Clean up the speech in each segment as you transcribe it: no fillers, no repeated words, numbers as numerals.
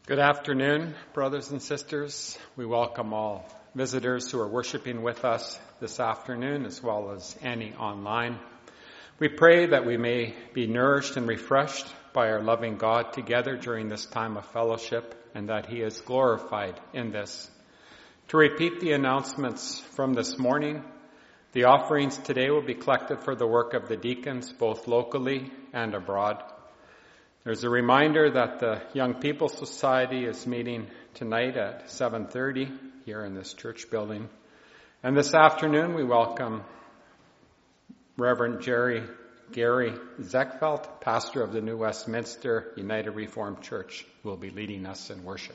Good afternoon, brothers and sisters. We welcome all visitors who are worshiping with us this afternoon, as well as any online. We pray that we may be nourished and refreshed by our loving God together during this time of fellowship, and that He is glorified in this. To repeat the announcements from this morning, the offerings today will be collected for the work of the deacons, both locally and abroad. There's a reminder that the Young People's Society is meeting tonight at 7:30 here in this church building. And this afternoon we welcome Reverend Gary Zechfeld, pastor of the New Westminster United Reformed Church, who will be leading us in worship.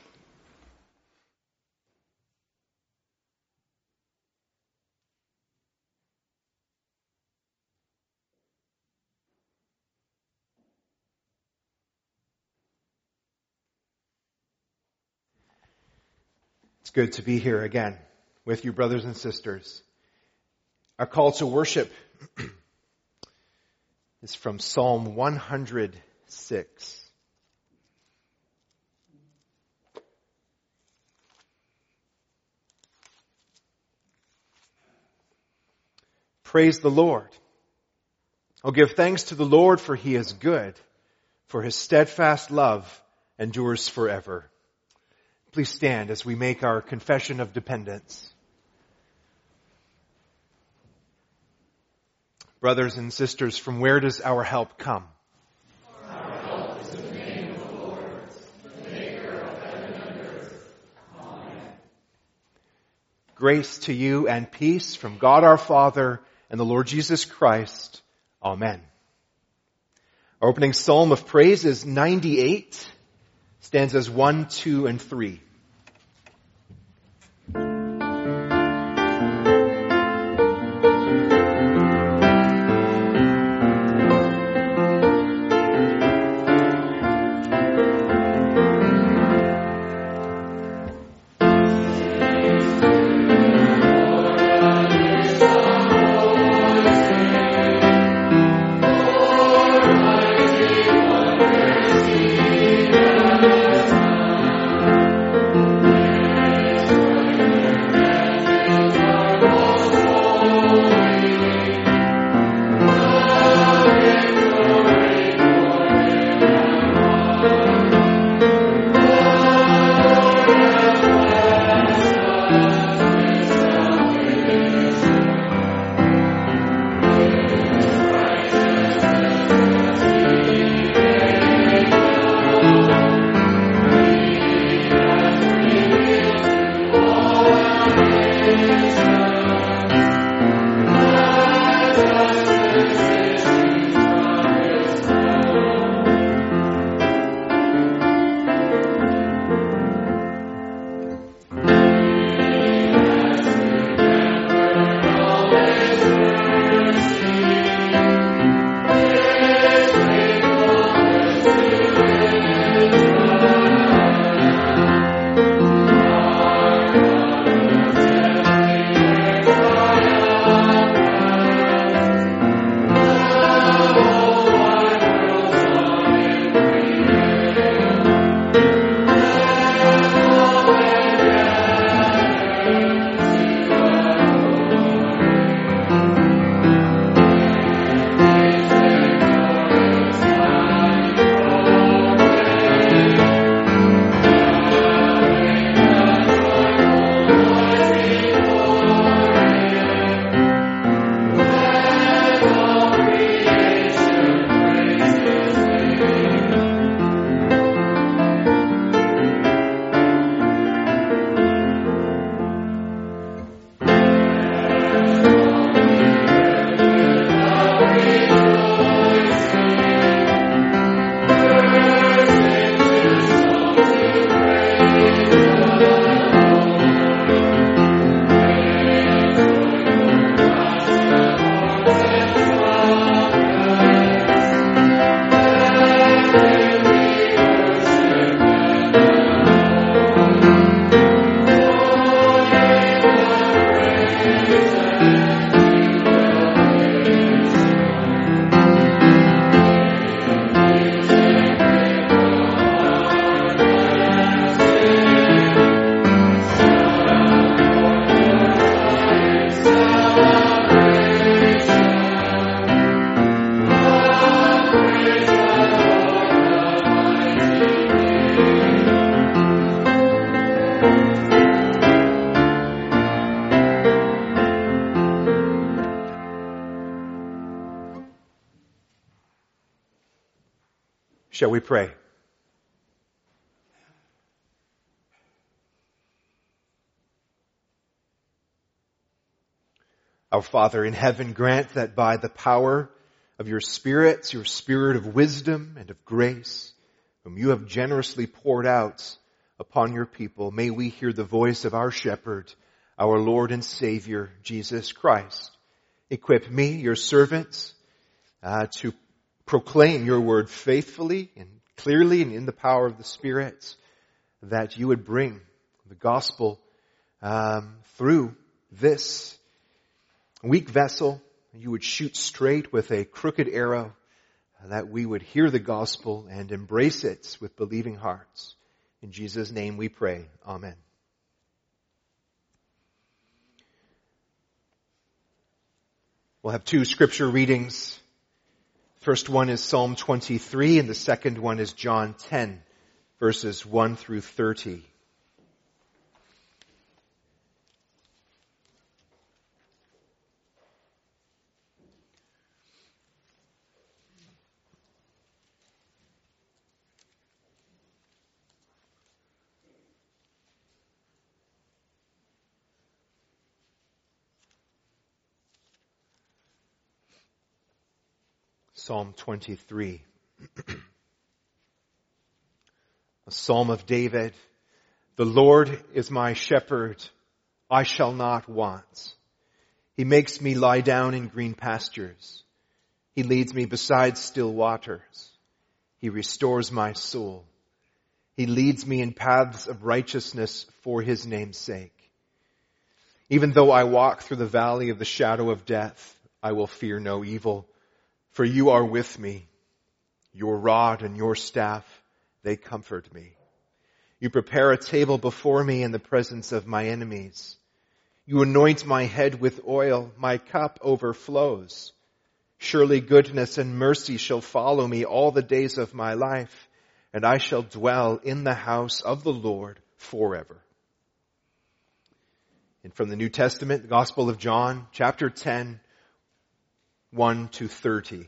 It's good to be here again with you, brothers and sisters. Our call to worship is from Psalm 106. Praise the Lord. Oh, give thanks to the Lord, for He is good, for His steadfast love endures forever. Please stand as we make our confession of dependence. Brothers and sisters, from where does our help come? Our help is in the name of the Lord, the maker of heaven and earth. Amen. Grace to you and peace from God our Father and the Lord Jesus Christ. Amen. Our opening psalm of praise is 98, stanzas 1, 2, and 3. Shall we pray? Our Father in heaven, grant that by the power of your Spirit of wisdom and of grace, whom you have generously poured out upon your people, may we hear the voice of our shepherd, our Lord and Savior, Jesus Christ. Equip me, your servants, to proclaim your word faithfully and clearly and in the power of the Spirit, that you would bring the gospel through this weak vessel. You would shoot straight with a crooked arrow, that we would hear the gospel and embrace it with believing hearts. In Jesus' name we pray. Amen. We'll have two scripture readings. First one is Psalm 23 and the second one is John 10, verses 1 through 30. Psalm 23. A psalm of David. The Lord is my shepherd, I shall not want. He makes me lie down in green pastures. He leads me beside still waters. He restores my soul. He leads me in paths of righteousness for his name's sake. Even though I walk through the valley of the shadow of death, I will fear no evil. For you are with me. Your rod and your staff, they comfort me. You prepare a table before me in the presence of my enemies. You anoint my head with oil. My cup overflows. Surely goodness and mercy shall follow me all the days of my life, and I shall dwell in the house of the Lord forever. And from the New Testament, the Gospel of John, chapter 10, 1 to 30.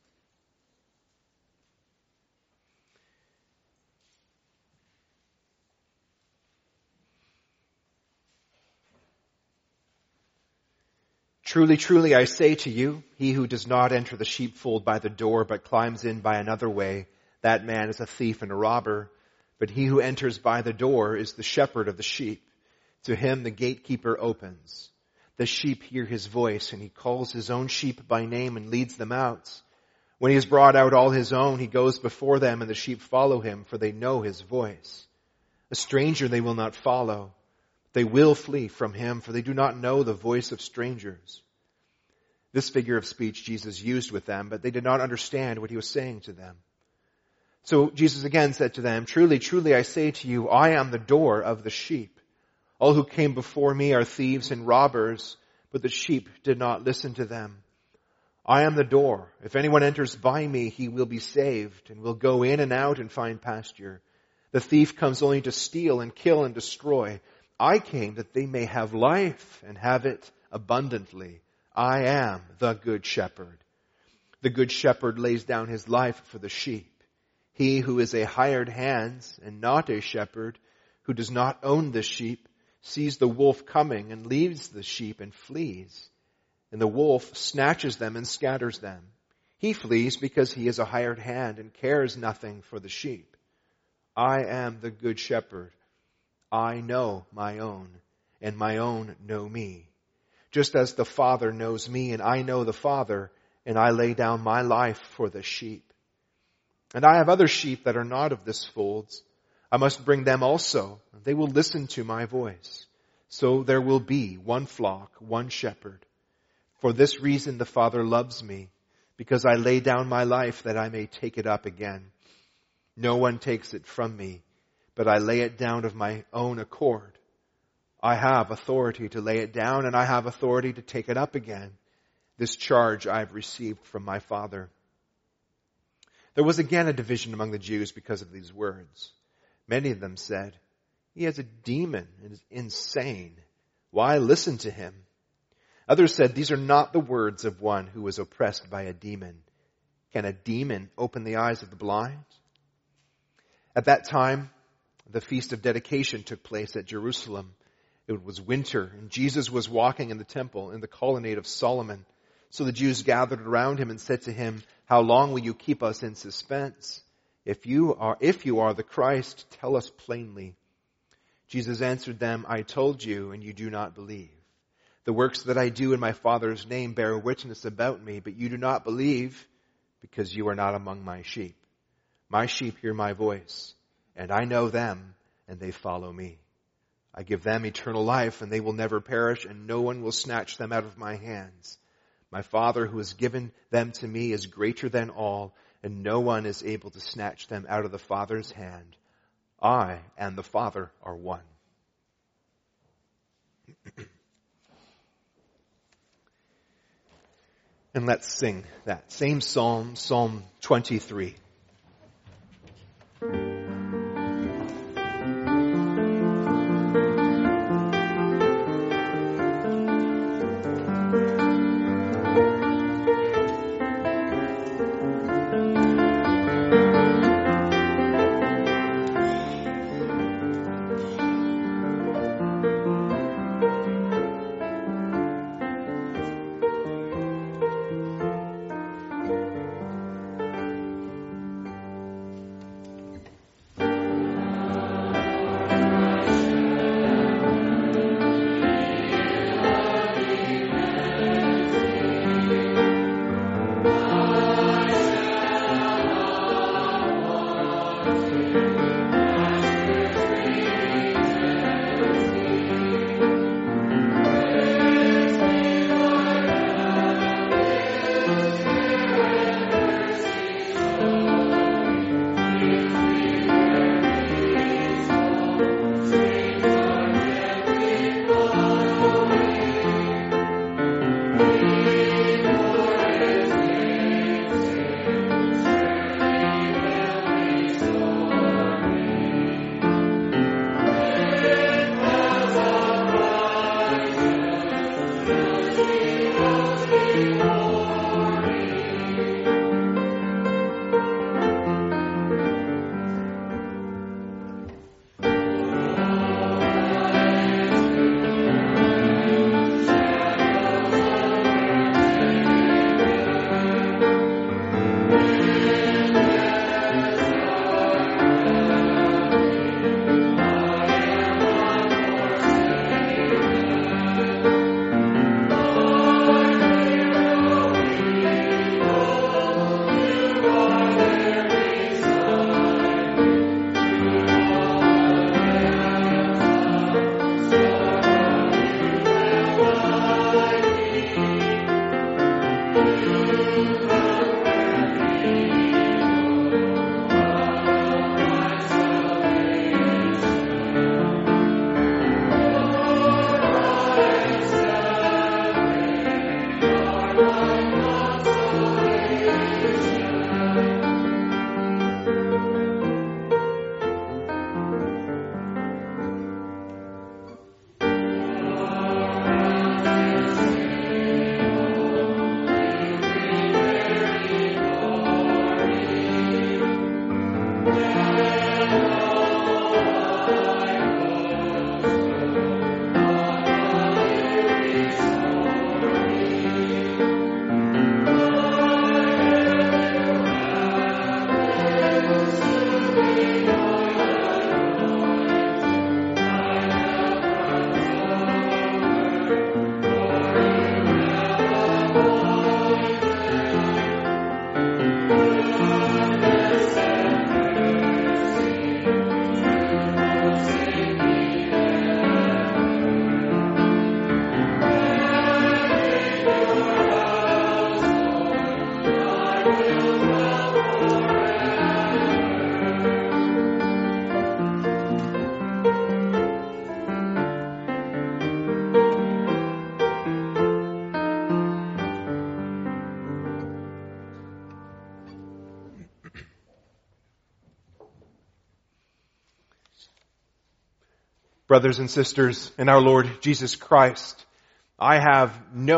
Truly, truly, I say to you, he who does not enter the sheepfold by the door, but climbs in by another way, that man is a thief and a robber. But he who enters by the door is the shepherd of the sheep. To him the gatekeeper opens. The sheep hear his voice, and he calls his own sheep by name and leads them out. When he has brought out all his own, he goes before them, and the sheep follow him, for they know his voice. A stranger they will not follow. They will flee from him, for they do not know the voice of strangers. This figure of speech Jesus used with them, but they did not understand what he was saying to them. So Jesus again said to them, Truly, truly, I say to you, I am the door of the sheep. All who came before me are thieves and robbers, but the sheep did not listen to them. I am the door. If anyone enters by me, he will be saved and will go in and out and find pasture. The thief comes only to steal and kill and destroy. I came that they may have life and have it abundantly. I am the good shepherd. The good shepherd lays down his life for the sheep. He who is a hired hand and not a shepherd, who does not own the sheep, sees the wolf coming and leaves the sheep and flees. And the wolf snatches them and scatters them. He flees because he is a hired hand and cares nothing for the sheep. I am the good shepherd. I know my own, and my own know me. Just as the Father knows me, and I know the Father, and I lay down my life for the sheep. And I have other sheep that are not of this fold. I must bring them also. They will listen to my voice. So there will be one flock, one shepherd. For this reason the Father loves me, because I lay down my life that I may take it up again. No one takes it from me, but I lay it down of my own accord. I have authority to lay it down, and I have authority to take it up again. This charge I have received from my Father. There was again a division among the Jews because of these words. Many of them said, He has a demon and is insane. Why listen to him? Others said, These are not the words of one who is oppressed by a demon. Can a demon open the eyes of the blind? At that time, the Feast of Dedication took place at Jerusalem. It was winter, and Jesus was walking in the temple in the colonnade of Solomon. So the Jews gathered around him and said to him, "How long will you keep us in suspense? If you are the Christ, tell us plainly." Jesus answered them, "I told you, and you do not believe. The works that I do in my Father's name bear witness about me, but you do not believe because you are not among my sheep. My sheep hear my voice, and I know them, and they follow me. I give them eternal life, and they will never perish, and no one will snatch them out of my hands. My Father who has given them to me is greater than all, and no one is able to snatch them out of the Father's hand. I and the Father are one." And let's sing that same psalm, Psalm 23. Brothers and sisters in our Lord Jesus Christ, I have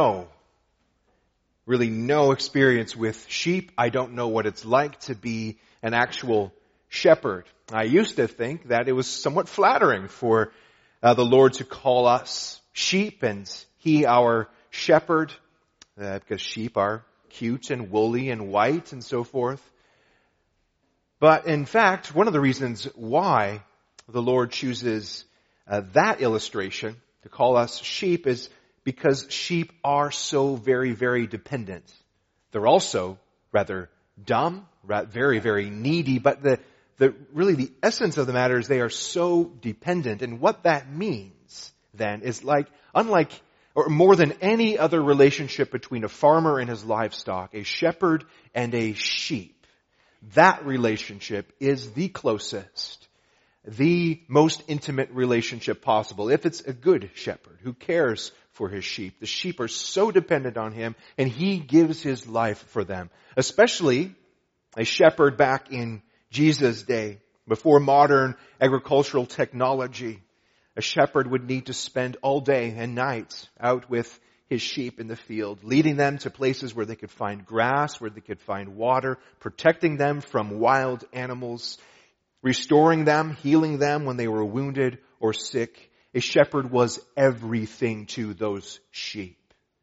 really no experience with sheep. I don't know what it's like to be an actual shepherd. I used to think that it was somewhat flattering for the Lord to call us sheep and He our shepherd, because sheep are cute and woolly and white and so forth. But in fact, one of the reasons why the Lord chooses that illustration to call us sheep is because sheep are so very, very dependent. They're also rather dumb, very, very needy, but really the essence of the matter is they are so dependent. And what that means then is unlike or more than any other relationship between a farmer and his livestock, a shepherd and a sheep, that relationship is the closest, the most intimate relationship possible. If it's a good shepherd who cares for his sheep, the sheep are so dependent on him and he gives his life for them. Especially a shepherd back in Jesus' day, before modern agricultural technology. A shepherd would need to spend all day and night out with his sheep in the field, leading them to places where they could find grass, where they could find water, protecting them from wild animals, restoring them, healing them when they were wounded or sick. A shepherd was everything to those sheep.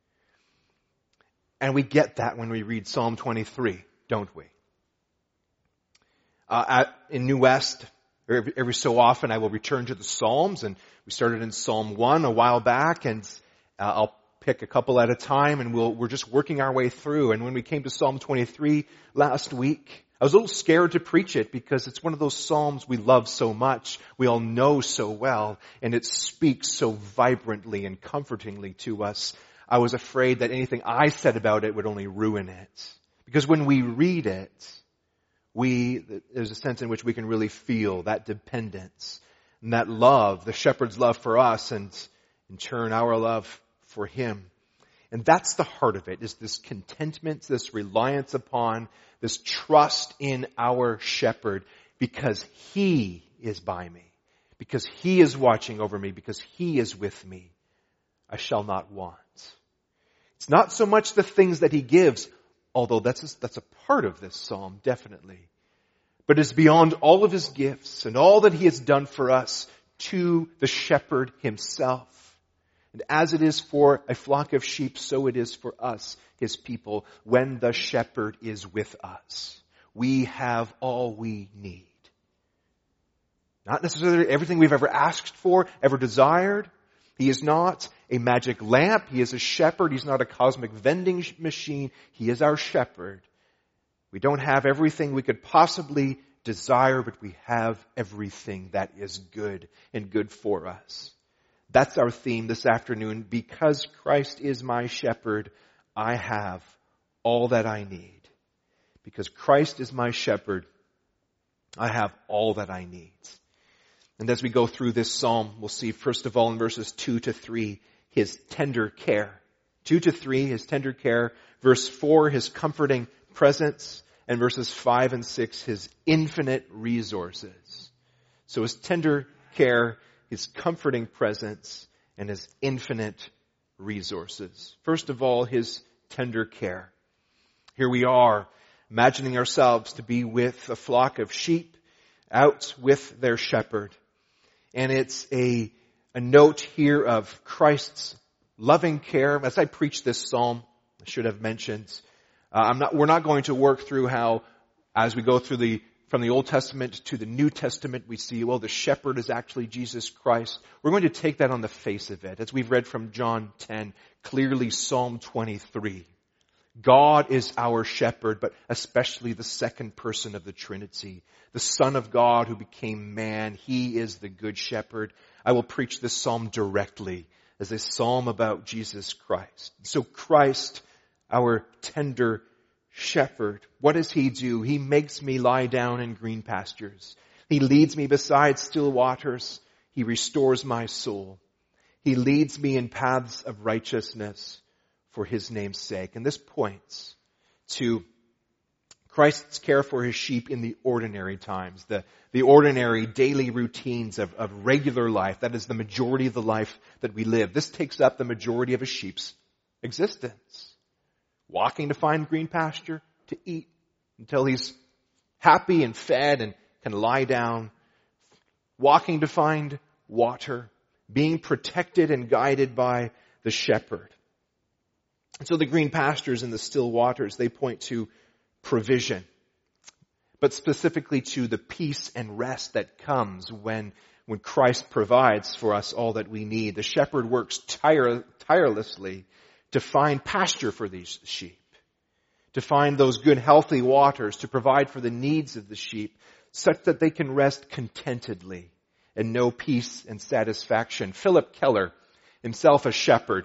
And we get that when we read Psalm 23, don't we? In New West, every so often I will return to the Psalms, and we started in Psalm 1 a while back, and I'll pick a couple at a time, and we're just working our way through. And when we came to Psalm 23 last week, I was a little scared to preach it because it's one of those Psalms we love so much, we all know so well, and it speaks so vibrantly and comfortingly to us. I was afraid that anything I said about it would only ruin it. Because when we read it, there's a sense in which we can really feel that dependence and that love, the shepherd's love for us, and in turn our love for him. And that's the heart of it, is this contentment, this reliance upon, this trust in our shepherd, because he is by me, because he is watching over me, because he is with me. I shall not want. It's not so much the things that he gives, although that's a part of this psalm, definitely. But it's beyond all of his gifts and all that he has done for us to the shepherd himself. And as it is for a flock of sheep, so it is for us, his people, when the shepherd is with us. We have all we need. Not necessarily everything we've ever asked for, ever desired. He is not a magic lamp. He is a shepherd. He's not a cosmic vending machine. He is our shepherd. We don't have everything we could possibly desire, but we have everything that is good and good for us. That's our theme this afternoon. Because Christ is my shepherd, I have all that I need. Because Christ is my shepherd, I have all that I need. And as we go through this psalm, we'll see first of all in verses 2 to 3, his tender care. 2 to 3, his tender care. Verse 4, his comforting presence. And verses 5 and 6, his infinite resources. So his tender care, his comforting presence, and his infinite resources. First of all, his tender care. Here we are, imagining ourselves to be with a flock of sheep, out with their shepherd. And it's a note here of Christ's loving care. As I preach this psalm, I should have mentioned, we're not going to work through how, as we go through from the Old Testament to the New Testament, we see, well, the shepherd is actually Jesus Christ. We're going to take that on the face of it. As we've read from John 10, clearly Psalm 23. God is our shepherd, but especially the second person of the Trinity. The Son of God who became man. He is the good shepherd. I will preach this psalm directly as a psalm about Jesus Christ. So Christ, our tender shepherd, what does he do? He makes me lie down in green pastures. He leads me beside still waters. He restores my soul. He leads me in paths of righteousness for his name's sake. And this points to Christ's care for his sheep in the ordinary times, the ordinary daily routines of regular life. That is the majority of the life that we live. This takes up the majority of a sheep's existence. Walking to find green pasture to eat until he's happy and fed and can lie down walking to find water, being protected and guided by the shepherd. And so the green pastures and the still waters, they point to provision, but specifically to the peace and rest that comes when Christ provides for us all that we need. The shepherd works tirelessly to find pasture for these sheep, to find those good healthy waters, to provide for the needs of the sheep, such that they can rest contentedly and know peace and satisfaction. Philip Keller, himself a shepherd,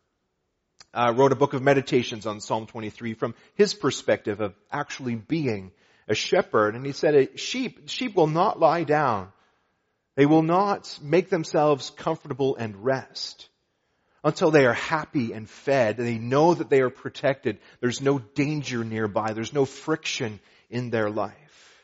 wrote a book of meditations on Psalm 23 from his perspective of actually being a shepherd. And he said, sheep will not lie down. They will not make themselves comfortable and rest until they are happy and fed. They know that they are protected. There's no danger nearby. There's no friction in their life.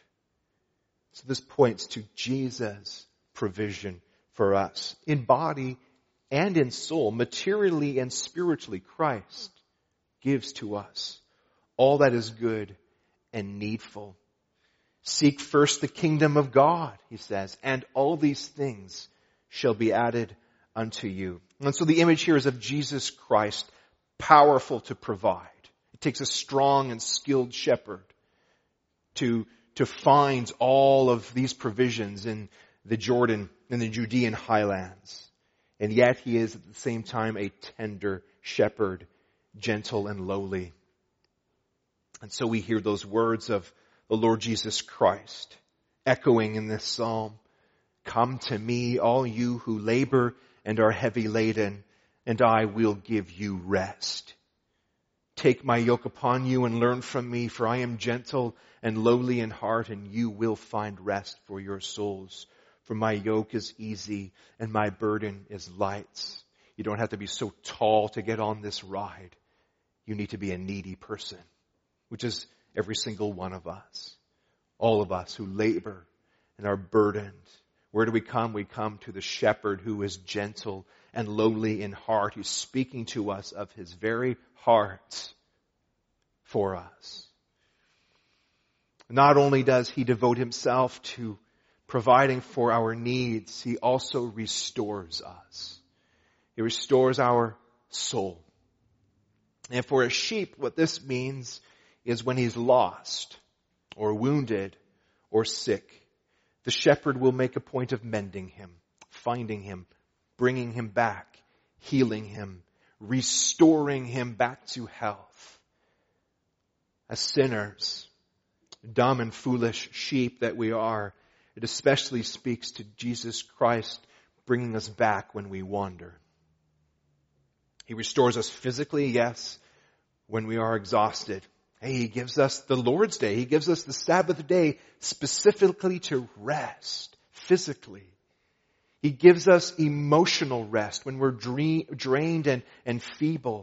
So this points to Jesus' provision for us in body and in soul, materially and spiritually. Christ gives to us all that is good and needful. Seek first the kingdom of God, he says, and all these things shall be added unto you. And so the image here is of Jesus Christ, powerful to provide. It takes a strong and skilled shepherd to find all of these provisions in the Jordan, in the Judean highlands. And yet he is at the same time a tender shepherd, gentle and lowly. And so we hear those words of the Lord Jesus Christ echoing in this psalm. Come to me, all you who labor and are heavy laden, and I will give you rest. Take my yoke upon you and learn from me, for I am gentle and lowly in heart, and you will find rest for your souls. For my yoke is easy and my burden is light. You don't have to be so tall to get on this ride. You need to be a needy person, which is every single one of us. All of us who labor and are burdened. Where do we come? We come to the shepherd who is gentle and lowly in heart, who's speaking to us of his very heart for us. Not only does he devote himself to providing for our needs, he also restores us. He restores our soul. And for a sheep, what this means is when he's lost or wounded or sick, the shepherd will make a point of mending him, finding him, bringing him back, healing him, restoring him back to health. As sinners, dumb and foolish sheep that we are, it especially speaks to Jesus Christ bringing us back when we wander. He restores us physically, yes, when we are exhausted. Hey, he gives us the Lord's Day. He gives us the Sabbath day specifically to rest physically. He gives us emotional rest when we're drained and feeble.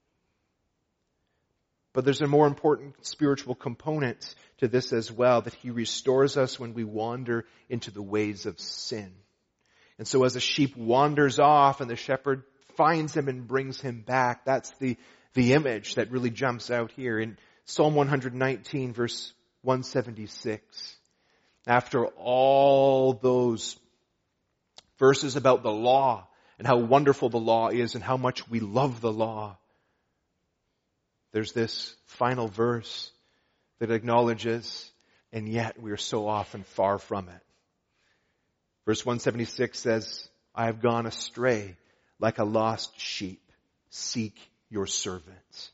But there's a more important spiritual component to this as well, that he restores us when we wander into the ways of sin. And so as a sheep wanders off and the shepherd finds him and brings him back, that's the image that really jumps out here in Psalm 119 verse 176. After all those verses about the law and how wonderful the law is and how much we love the law, there's this final verse that acknowledges, and yet we are so often far from it. Verse 176 says, I have gone astray like a lost sheep. Seek your servant.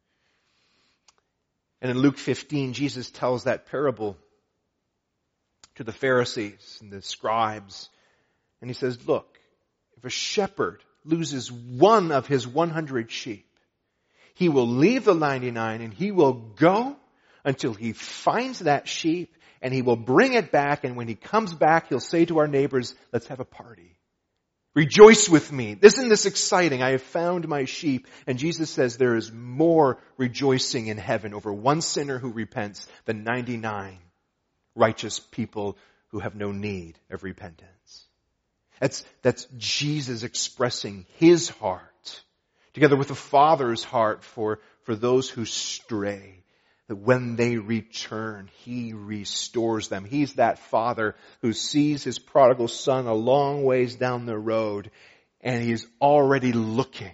And in Luke 15, Jesus tells that parable to the Pharisees and the scribes. And he says, look, if a shepherd loses one of his 100 sheep, he will leave the 99 and he will go until he finds that sheep and he will bring it back. And when he comes back, he'll say to our neighbors, let's have a party. Rejoice with me. Isn't this exciting? I have found my sheep. And Jesus says there is more rejoicing in heaven over one sinner who repents than 99 righteous people who have no need of repentance. That's Jesus expressing his heart, together with the Father's heart for those who stray. that when they return, He restores them. He's that Father who sees His prodigal son a long ways down the road, and He's already looking.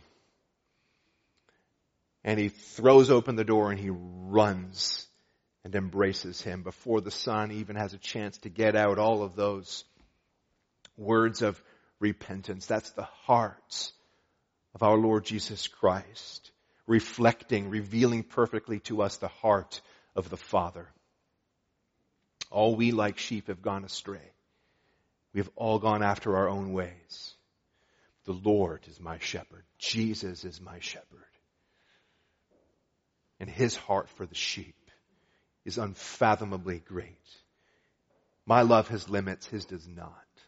And He throws open the door and He runs and embraces him before the son even has a chance to get out all of those words of repentance. That's the heart of our Lord Jesus Christ, reflecting, revealing perfectly to us the heart of the Father. All we like sheep have gone astray. We have all gone after our own ways. The Lord is my shepherd. Jesus is my shepherd. And His heart for the sheep is unfathomably great. My love has limits, His does not.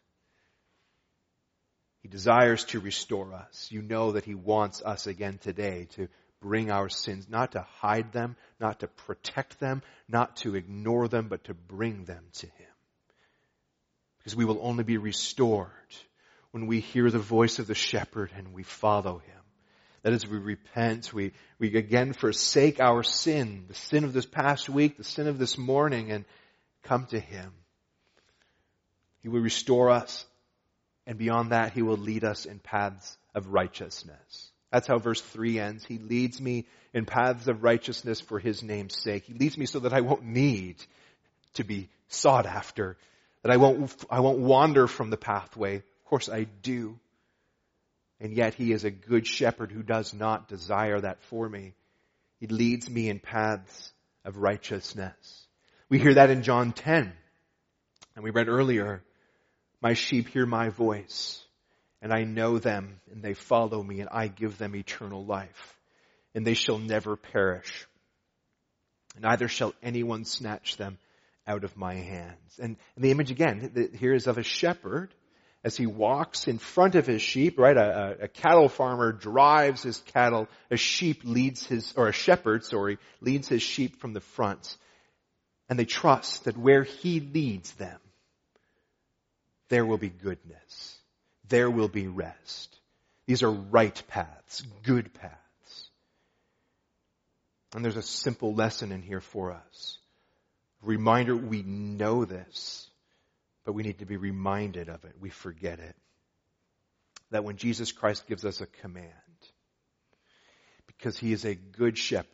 He desires to restore us. You know that He wants us again today to bring our sins, not to hide them, not to protect them, not to ignore them, but to bring them to Him. Because we will only be restored when we hear the voice of the shepherd and we follow Him. That is, we repent, we again forsake our sin, the sin of this past week, the sin of this morning, and come to Him. He will restore us, and beyond that, He will lead us in paths of righteousness. That's how verse 3 ends. He leads me in paths of righteousness for His name's sake. He leads me so that I won't need to be sought after, that I won't wander from the pathway. Of course I do. And yet He is a good shepherd who does not desire that for me. He leads me in paths of righteousness. We hear that in John 10. And we read earlier, my sheep hear my voice, and I know them, and they follow me, and I give them eternal life, and they shall never perish. Neither shall anyone snatch them out of my hands. And the image again, here is of a shepherd as he walks in front of his sheep, right? A cattle farmer drives his cattle. A shepherd leads his sheep from the front. And they trust that where he leads them, there will be goodness. There will be rest. These are right paths, good paths. And there's a simple lesson in here for us. A reminder, we know this, but we need to be reminded of it. We forget it. That when Jesus Christ gives us a command, because He is a good shepherd,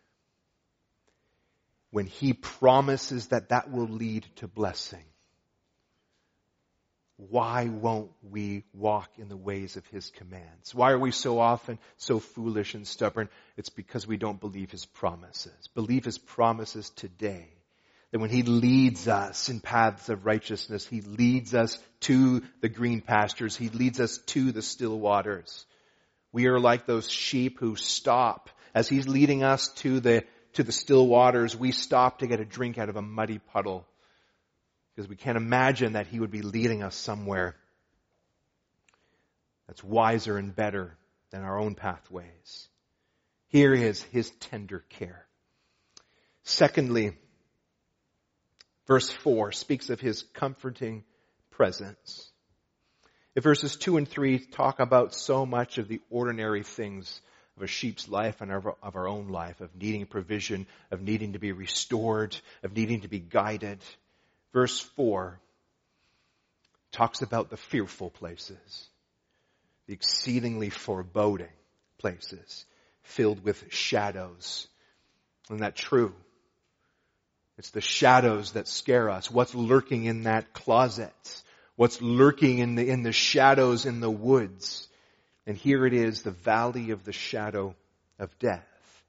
when He promises that will lead to blessing, why won't we walk in the ways of His commands? Why are we so often so foolish and stubborn? It's because we don't believe His promises. Believe His promises today. That when He leads us in paths of righteousness, He leads us to the green pastures. He leads us to the still waters. We are like those sheep who stop. As He's leading us to the still waters, we stop to get a drink out of a muddy puddle. Because we can't imagine that He would be leading us somewhere that's wiser and better than our own pathways. Here is His tender care. Secondly, verse 4 speaks of His comforting presence. If verses 2 and 3 talk about so much of the ordinary things of a sheep's life and of our own life, of needing provision, of needing to be restored, of needing to be guided. Verse 4 talks about the fearful places, the exceedingly foreboding places, filled with shadows. Isn't that true? It's the shadows that scare us. What's lurking in that closet? What's lurking in the shadows in the woods? And here it is, the valley of the shadow of death.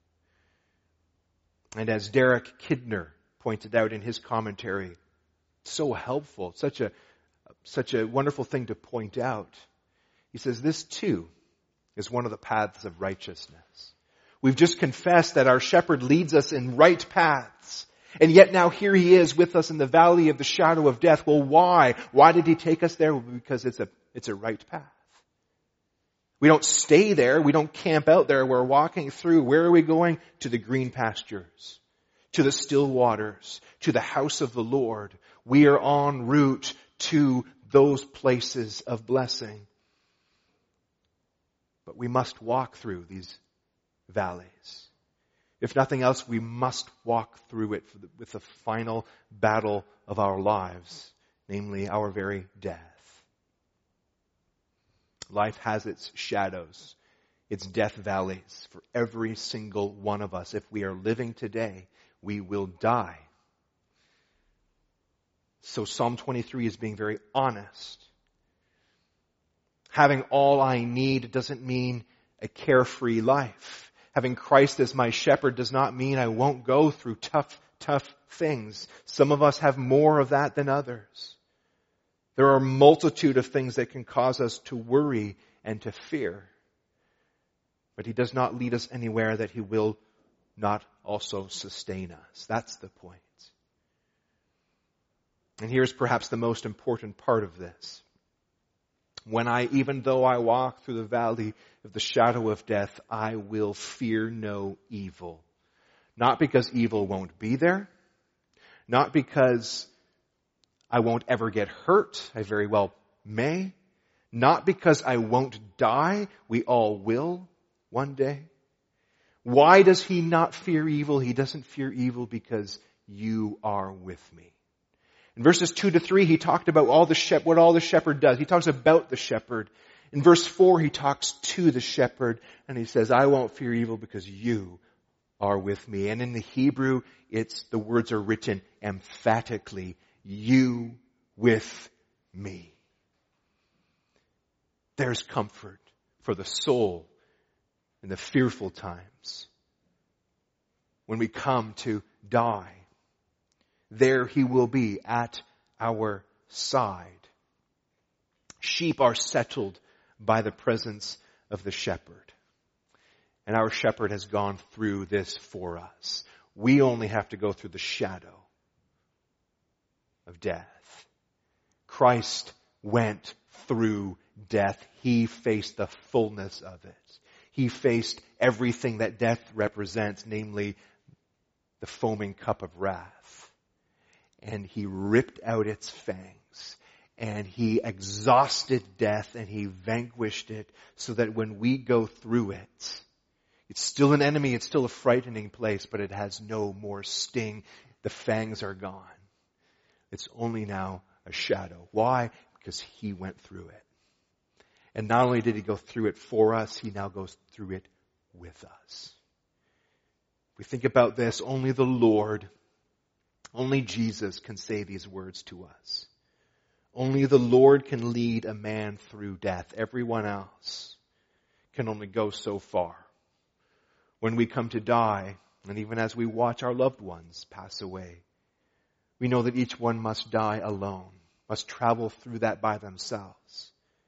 And as Derek Kidner pointed out in his commentary, so helpful, such a wonderful thing to point out. He says this too is one of the paths of righteousness. We've just confessed that our shepherd leads us in right paths. And yet now here He is with us in the valley of the shadow of death. Well, why? Why did He take us there? Well, because it's a right path. We don't stay there. We don't camp out there. We're walking through. Where are we going? To the green pastures, to the still waters, to the house of the Lord. We are en route to those places of blessing. But we must walk through these valleys. If nothing else, we must walk through it with the final battle of our lives, namely our very death. Life has its shadows, its death valleys for every single one of us. If we are living today, we will die. So Psalm 23 is being very honest. Having all I need doesn't mean a carefree life. Having Christ as my shepherd does not mean I won't go through tough things. Some of us have more of that than others. There are a multitude of things that can cause us to worry and to fear. But He does not lead us anywhere that He will not also sustain us. That's the point. And here's perhaps the most important part of this. Even though I walk through the valley of the shadow of death, I will fear no evil. Not because evil won't be there. Not because I won't ever get hurt. I very well may. Not because I won't die. We all will one day. Why does he not fear evil? He doesn't fear evil because you are with me. In verses 2-3, he talked about what all the shepherd does. He talks about the shepherd. In verse 4, he talks to the shepherd, and he says, I won't fear evil because you are with me. And in the Hebrew, the words are written emphatically, you with me. There's comfort for the soul in the fearful times. When we come to die, there he will be at our side. Sheep are settled by the presence of the shepherd. And our shepherd has gone through this for us. We only have to go through the shadow of death. Christ went through death. He faced the fullness of it. He faced everything that death represents, namely the foaming cup of wrath. And he ripped out its fangs. And he exhausted death and he vanquished it so that when we go through it, it's still an enemy, it's still a frightening place, but it has no more sting. The fangs are gone. It's only now a shadow. Why? Because he went through it. And not only did he go through it for us, he now goes through it with us. If we think about this, only the Lord, only Jesus can say these words to us. Only the Lord can lead a man through death. Everyone else can only go so far. When we come to die, and even as we watch our loved ones pass away, we know that each one must die alone, must travel through that by themselves.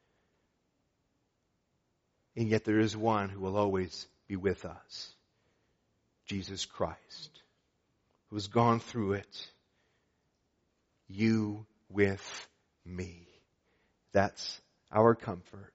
And yet there is one who will always be with us, Jesus Christ, who has gone through it. You with me. That's our comfort.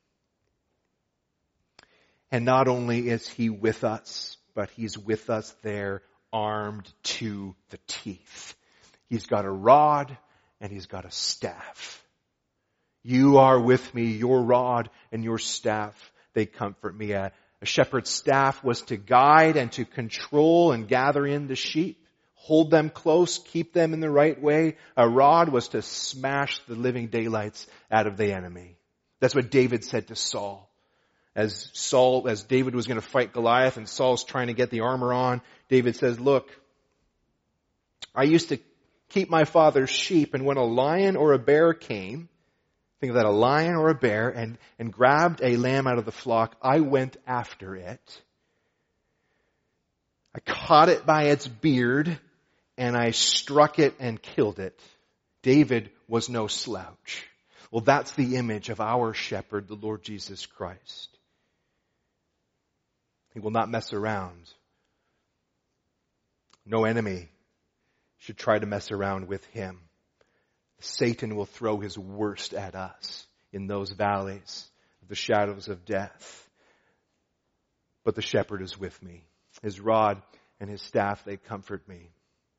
And not only is he with us, but he's with us there armed to the teeth. He's got a rod and he's got a staff. You are with me, your rod and your staff, they comfort me. A shepherd's staff was to guide and to control and gather in the sheep, hold them close, keep them in the right way. A rod was to smash the living daylights out of the enemy. That's what David said to Saul. As David was going to fight Goliath and Saul's trying to get the armor on, David says, look, I used to keep my father's sheep, and when a lion or a bear came, think of that, a lion or a bear, and grabbed a lamb out of the flock, I went after it. I caught it by its beard, and I struck it and killed it. David was no slouch. Well, that's the image of our shepherd, the Lord Jesus Christ. He will not mess around. No enemy should try to mess around with him. Satan will throw his worst at us in those valleys, the shadows of death. But the shepherd is with me. His rod and his staff, they comfort me.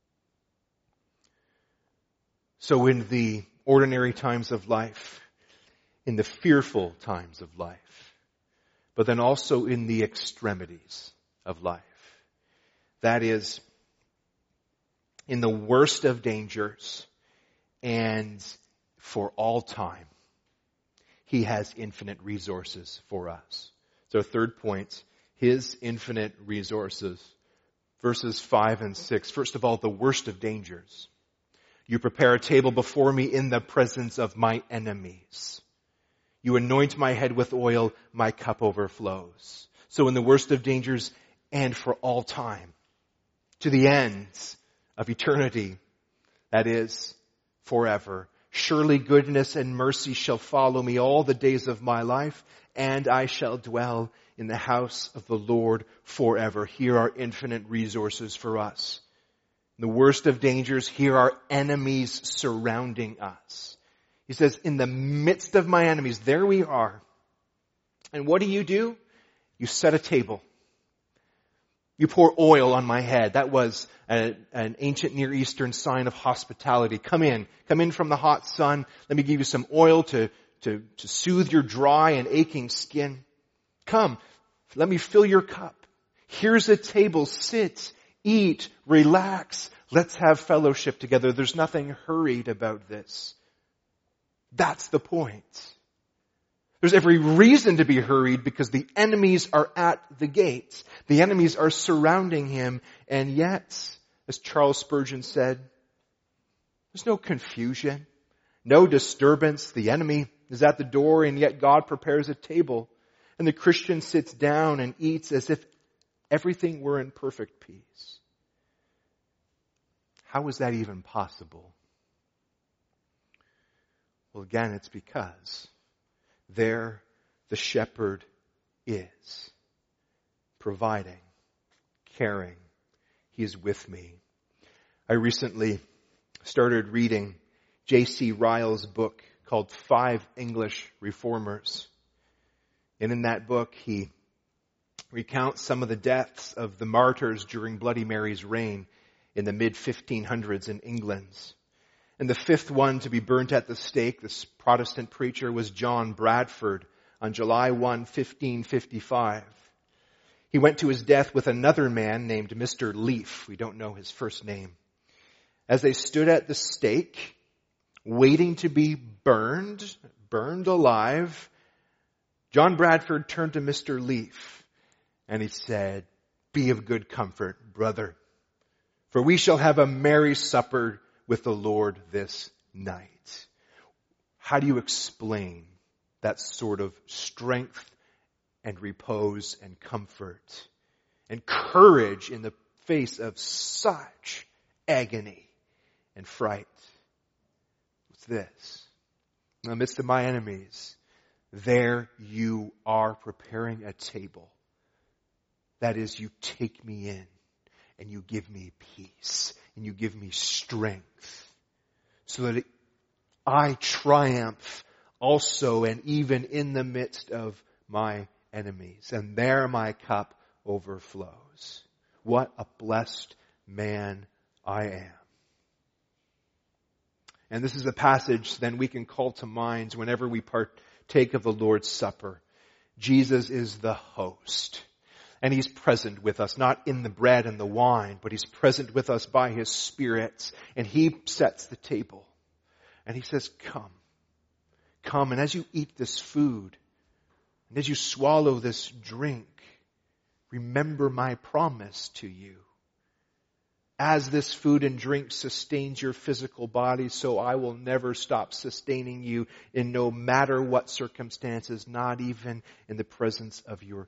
So in the ordinary times of life, in the fearful times of life, but then also in the extremities of life, That is, in the worst of dangers and for all time, He has infinite resources for us. So third point, His infinite resources. Verses 5 and 6. First of all, the worst of dangers. You prepare a table before me in the presence of my enemies. You anoint my head with oil, my cup overflows. So in the worst of dangers and for all time, to the ends of eternity, that is, forever. Surely goodness and mercy shall follow me all the days of my life, and I shall dwell in the house of the Lord forever. Here are infinite resources for us. In the worst of dangers, here are enemies surrounding us. He says, in the midst of my enemies, there we are. And what do? You set a table. You pour oil on my head. That was an ancient Near Eastern sign of hospitality. Come in from the hot sun. Let me give you some oil to soothe your dry and aching skin. Come, let me fill your cup. Here's a table. Sit, eat, relax. Let's have fellowship together. There's nothing hurried about this. That's the point. There's every reason to be hurried because the enemies are at the gates. The enemies are surrounding him. And yet, as Charles Spurgeon said, there's no confusion, no disturbance. The enemy is at the door, and yet God prepares a table. And the Christian sits down and eats as if everything were in perfect peace. How is that even possible? Well, again, it's because there the shepherd is, providing, caring. He is with me. I recently started reading J.C. Ryle's book called 5 English Reformers. And in that book, he recounts some of the deaths of the martyrs during Bloody Mary's reign in the mid-1500s in England. And the fifth one to be burnt at the stake, this Protestant preacher, was John Bradford on July 1, 1555. He went to his death with another man named Mr. Leaf. We don't know his first name. As they stood at the stake, waiting to be burned alive, John Bradford turned to Mr. Leaf and he said, "Be of good comfort, brother, for we shall have a merry supper with the Lord this night." How do you explain that sort of strength and repose and comfort and courage in the face of such agony and fright? What's this? In the midst of my enemies, there you are preparing a table. That is, you take me in and you give me peace and you give me strength so that I triumph also and even in the midst of my enemies. And there my cup overflows. What a blessed man I am. And this is a passage then we can call to mind whenever we partake of the Lord's Supper. Jesus is the host. And He's present with us, not in the bread and the wine, but He's present with us by His Spirit. And He sets the table. And He says, come. Come, and as you eat this food, and as you swallow this drink, remember my promise to you. As this food and drink sustains your physical body, so I will never stop sustaining you in no matter what circumstances, not even in the presence of your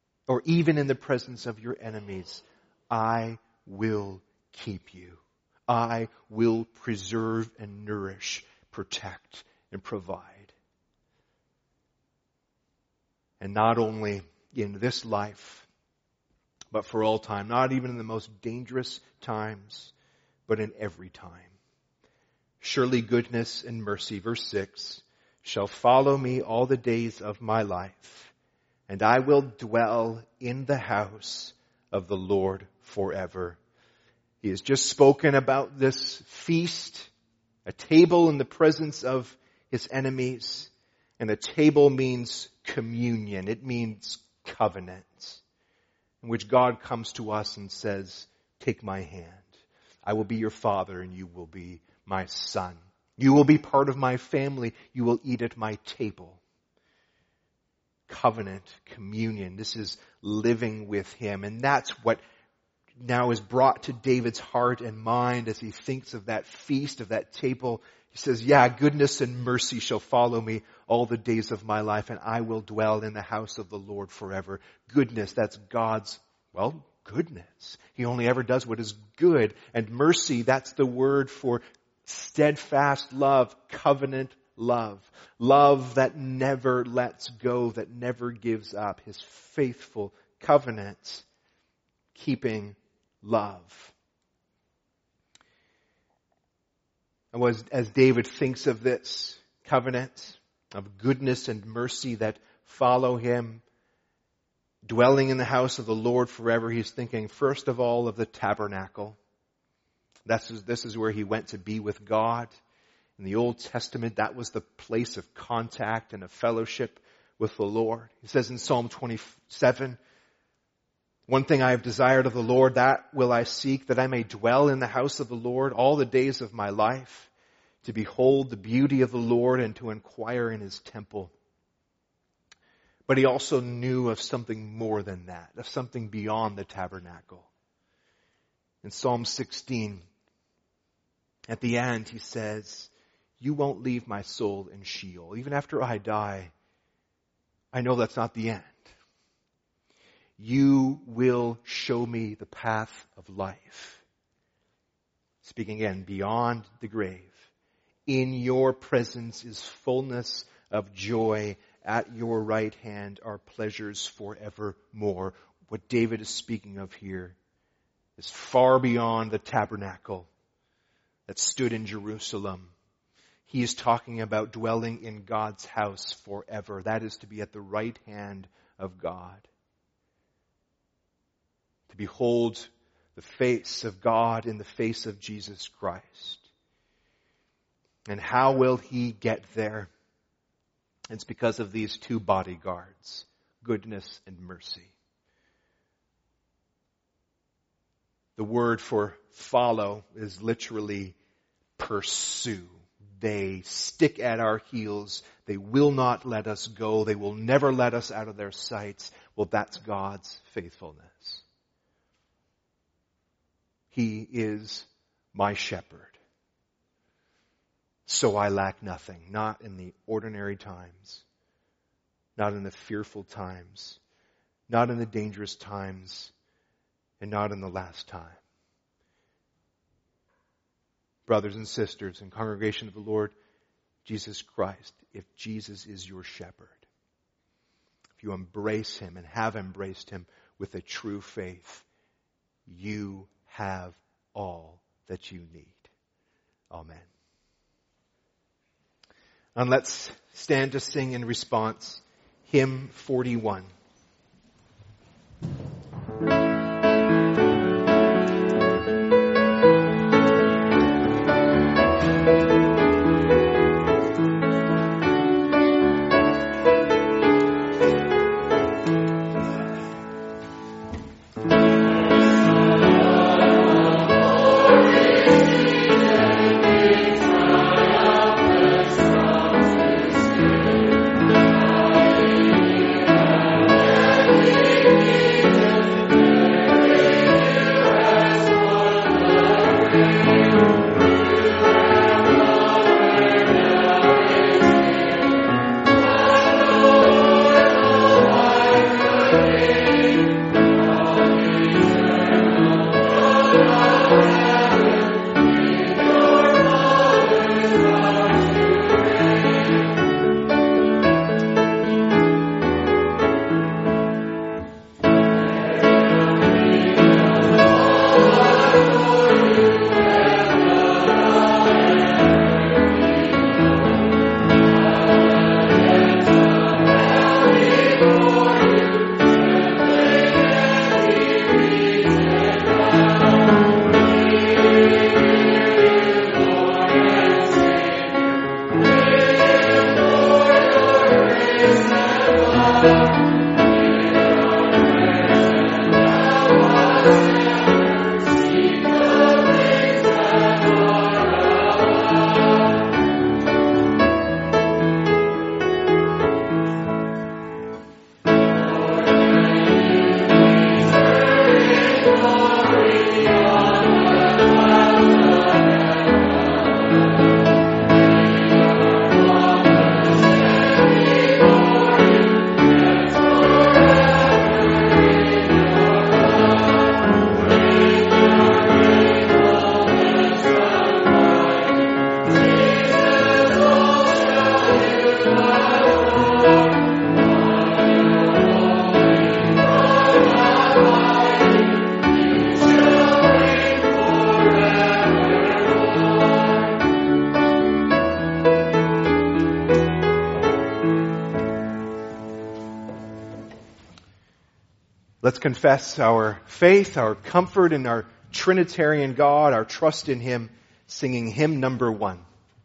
enemies. I will keep you. I will preserve and nourish, protect and provide. And not only in this life, but for all time, not even in the most dangerous times, but in every time. Surely goodness and mercy, verse 6, shall follow me all the days of my life, and I will dwell in the house of the Lord forever. He has just spoken about this feast, a table in the presence of his enemies, and a table means communion. It means covenant, in which God comes to us and says, take my hand. I will be your father and you will be my son. You will be part of my family. You will eat at my table. Covenant, communion. This is living with him. And that's what now is brought to David's heart and mind as he thinks of that feast, of that table. He says, yeah, goodness and mercy shall follow me all the days of my life, and I will dwell in the house of the Lord forever. Goodness, that's God's, goodness. He only ever does what is good. And mercy, that's the word for steadfast love, covenant love. Love that never lets go, that never gives up. His faithful covenant keeping love. And as David thinks of this covenant of goodness and mercy that follow him, dwelling in the house of the Lord forever, he's thinking first of all of the tabernacle. This is where he went to be with God. In the Old Testament, that was the place of contact and of fellowship with the Lord. He says in Psalm 27, one thing I have desired of the Lord, that will I seek, that I may dwell in the house of the Lord all the days of my life, to behold the beauty of the Lord and to inquire in his temple. But he also knew of something more than that, of something beyond the tabernacle. In Psalm 16, at the end, he says, you won't leave my soul in Sheol. Even after I die, I know that's not the end. You will show me the path of life. Speaking again, beyond the grave. In your presence is fullness of joy. At your right hand are pleasures forevermore. What David is speaking of here is far beyond the tabernacle that stood in Jerusalem. He is talking about dwelling in God's house forever. That is to be at the right hand of God. To behold the face of God in the face of Jesus Christ. And how will he get there? It's because of these two bodyguards, goodness and mercy. The word for follow is literally pursue. They stick at our heels. They will not let us go. They will never let us out of their sights. Well, that's God's faithfulness. He is my shepherd. So I lack nothing, not in the ordinary times, not in the fearful times, not in the dangerous times, and not in the last time. Brothers and sisters and congregation of the Lord Jesus Christ, if Jesus is your shepherd, if you embrace him and have embraced him with a true faith, you have all that you need. Amen. And let's stand to sing in response, hymn 41. Let's confess our faith, our comfort in our Trinitarian God, our trust in Him, singing hymn number 1.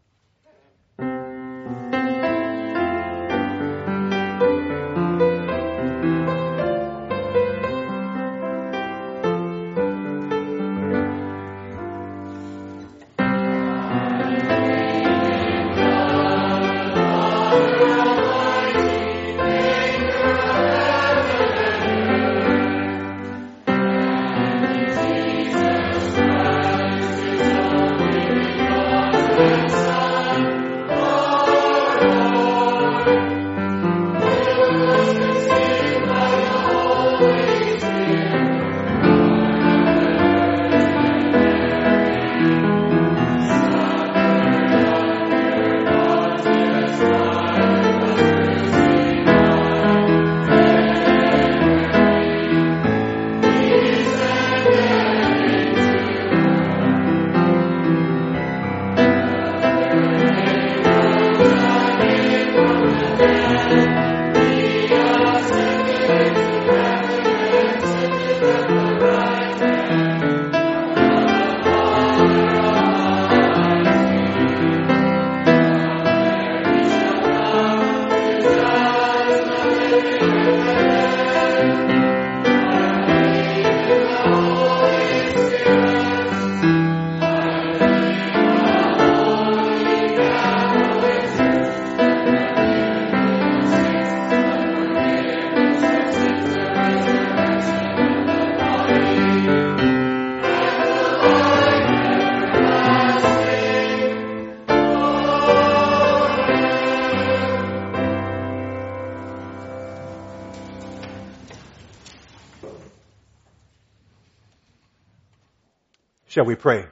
Shall we pray?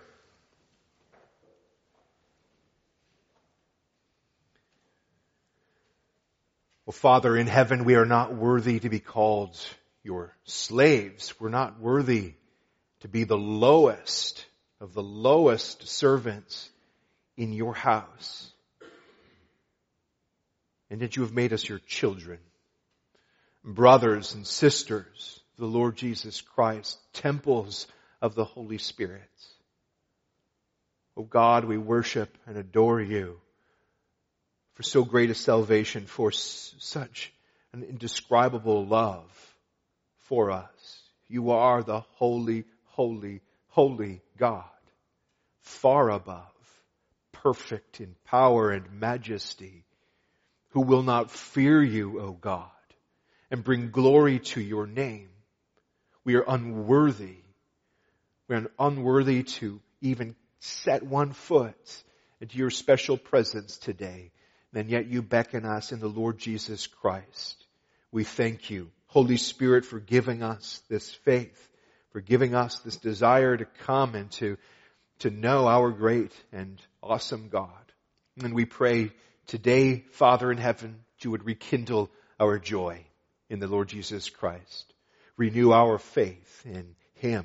Well, Father in heaven, we are not worthy to be called your slaves. We're not worthy to be the lowest of the lowest servants in your house. And yet you have made us your children, brothers and sisters of the Lord Jesus Christ, temples of the Holy Spirit. Oh God, we worship and adore you for so great a salvation, for such an indescribable love for us. You are the holy, holy, holy God, far above, perfect in power and majesty, who will not fear you, O God, and bring glory to your name. We are unworthy. We are unworthy to even set one foot into your special presence today. And yet you beckon us in the Lord Jesus Christ. We thank you, Holy Spirit, for giving us this faith, for giving us this desire to come and to know our great and awesome God. And we pray today, Father in heaven, that you would rekindle our joy in the Lord Jesus Christ. Renew our faith in Him.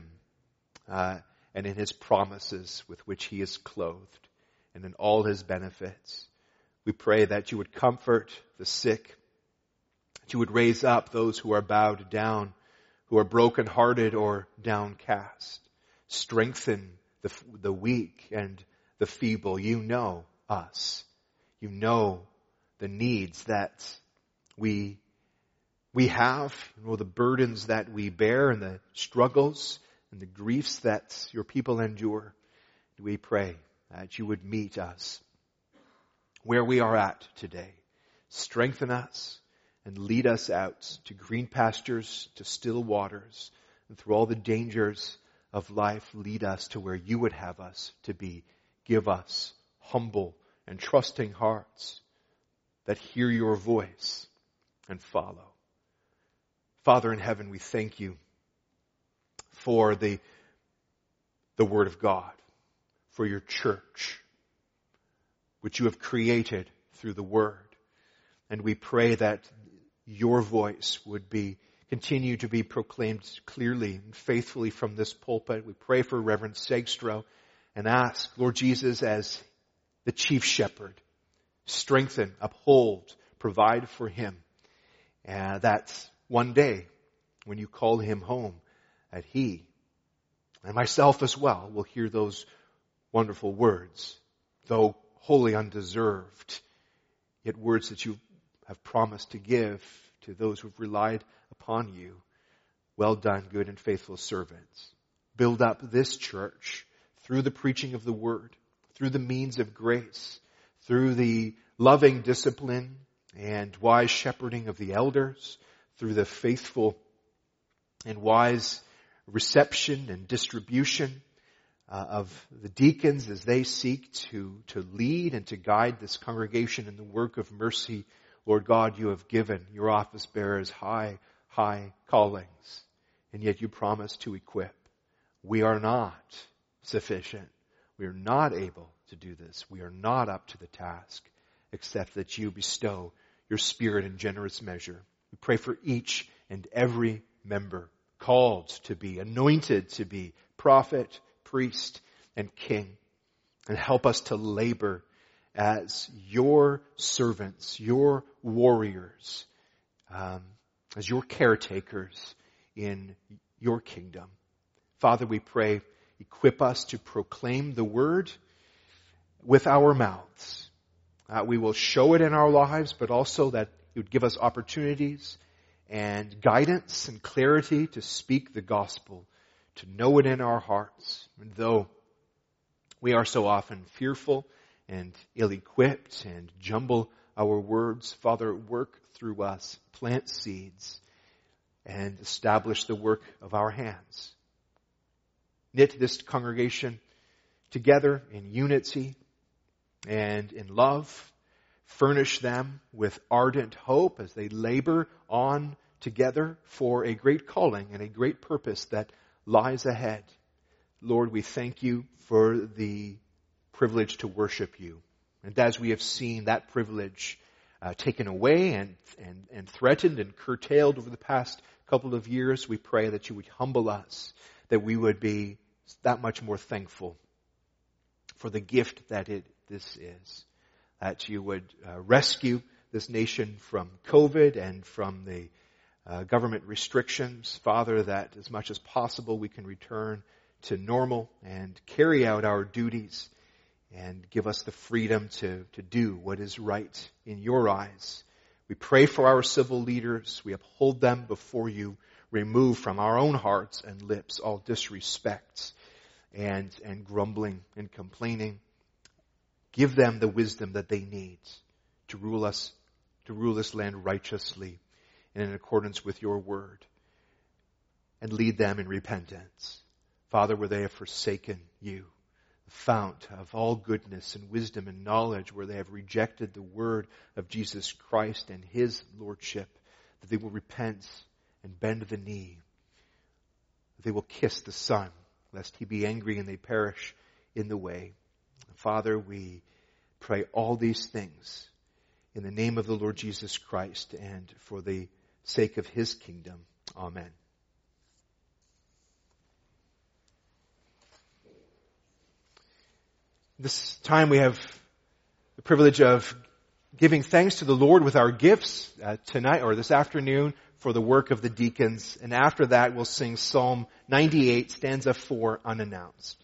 And in His promises with which He is clothed, and in all His benefits. We pray that you would comfort the sick, that you would raise up those who are bowed down, who are brokenhearted or downcast. Strengthen the weak and the feeble. You know us. You know the needs that we have, you know the burdens that we bear and the struggles and the griefs that your people endure. We pray that you would meet us where we are at today. Strengthen us and lead us out to green pastures, to still waters, and through all the dangers of life, lead us to where you would have us to be. Give us humble and trusting hearts that hear your voice and follow. Father in heaven, we thank you for the Word of God, for your church, which you have created through the Word. And we pray that your voice would continue to be proclaimed clearly and faithfully from this pulpit. We pray for Reverend Segstrow and ask, Lord Jesus, as the chief shepherd, strengthen, uphold, provide for him. That one day when you call him home, that he, and myself as well, will hear those wonderful words, though wholly undeserved, yet words that you have promised to give to those who have relied upon you. Well done, good and faithful servants. Build up this church through the preaching of the word, through the means of grace, through the loving discipline and wise shepherding of the elders, through the faithful and wise reception and distribution of the deacons as they seek to lead and to guide this congregation in the work of mercy. Lord God, you have given your office bearers high callings, and yet you promise to equip. We are not sufficient. We are not able to do this. We are not up to the task, except that you bestow your Spirit in generous measure. We pray for each and every member called to be, anointed to be prophet, priest, and king. And help us to labor as your servants, your warriors, as your caretakers in your kingdom. Father, we pray, equip us to proclaim the word with our mouths. We will show it in our lives, but also that you would give us opportunities and guidance and clarity to speak the gospel, to know it in our hearts. And though we are so often fearful and ill-equipped and jumble our words, Father, work through us, plant seeds, and establish the work of our hands. Knit this congregation together in unity and in love. Furnish them with ardent hope as they labor on together for a great calling and a great purpose that lies ahead. Lord, we thank you for the privilege to worship you. And as we have seen that privilege taken away and threatened and curtailed over the past couple of years, we pray that you would humble us, that we would be that much more thankful for the gift that this is. That you would rescue this nation from COVID and from the government restrictions. Father, that as much as possible we can return to normal and carry out our duties and give us the freedom to do what is right in your eyes. We pray for our civil leaders. We uphold them before you. Remove from our own hearts and lips all disrespect and grumbling and complaining. Give them the wisdom that they need to rule this land righteously and in accordance with your word. And lead them in repentance. Father, where they have forsaken you, the fount of all goodness and wisdom and knowledge, where they have rejected the word of Jesus Christ and his lordship, that they will repent and bend the knee. That they will kiss the Son, lest he be angry and they perish in the way. Father, we pray all these things in the name of the Lord Jesus Christ and for the sake of his kingdom. Amen. This time we have the privilege of giving thanks to the Lord with our gifts tonight or this afternoon for the work of the deacons. And after that we'll sing Psalm 98, stanza 4, unannounced.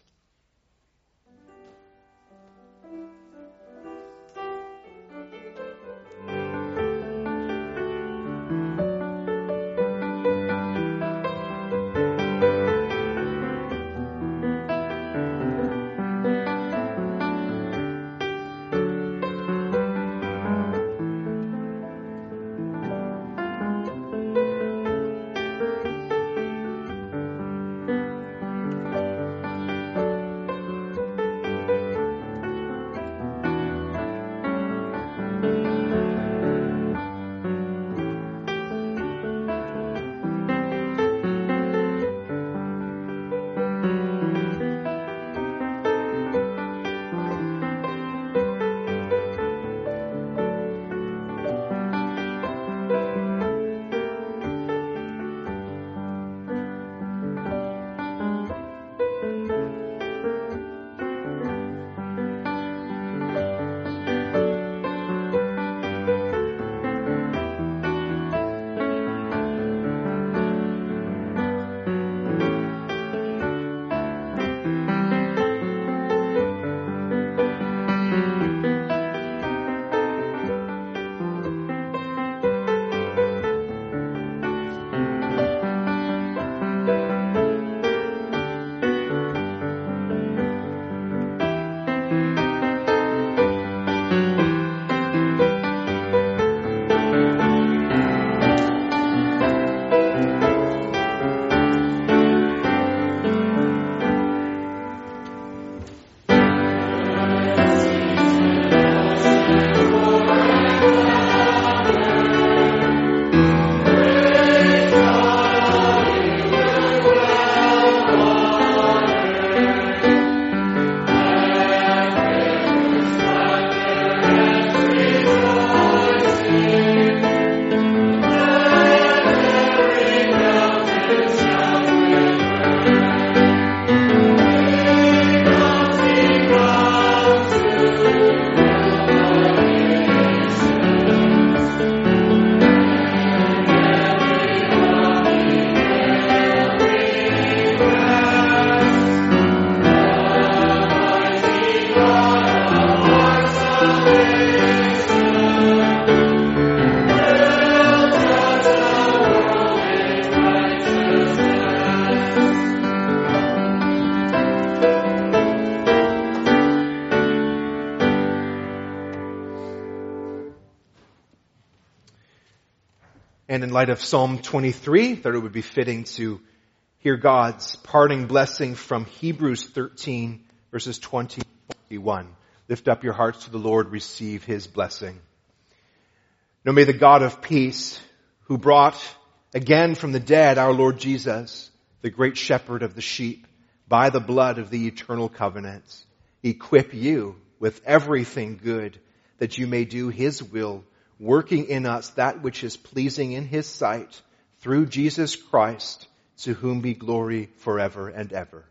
And in light of Psalm 23, that it would be fitting to hear God's parting blessing from Hebrews 13, verses 20 and 21. Lift up your hearts to the Lord, receive His blessing. Now may the God of peace, who brought again from the dead our Lord Jesus, the great shepherd of the sheep, by the blood of the eternal covenants, equip you with everything good, that you may do His will, working in us that which is pleasing in His sight, through Jesus Christ, to whom be glory forever and ever.